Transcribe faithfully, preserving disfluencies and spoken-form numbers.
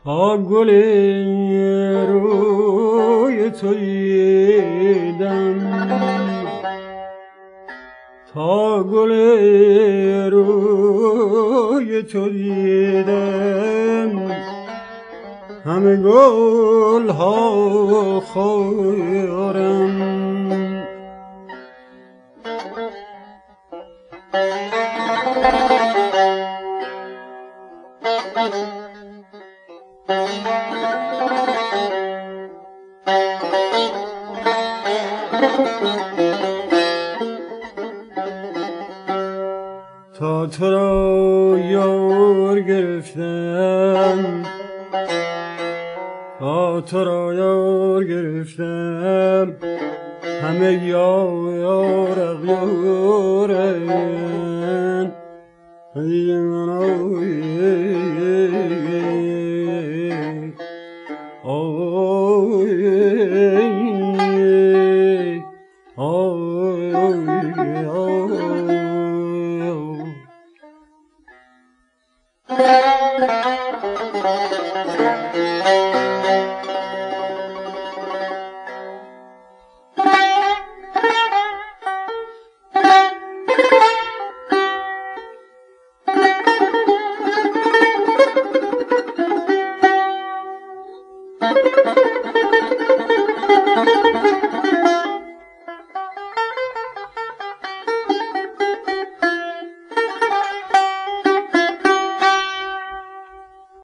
تا گل روی تو دیدم، تا گل روی تو دیدم، همه گل ها خورم. تا تو را یار گرفتم، تا تو را یار گرفتم، همه یار اغیارن دیگه من آی آی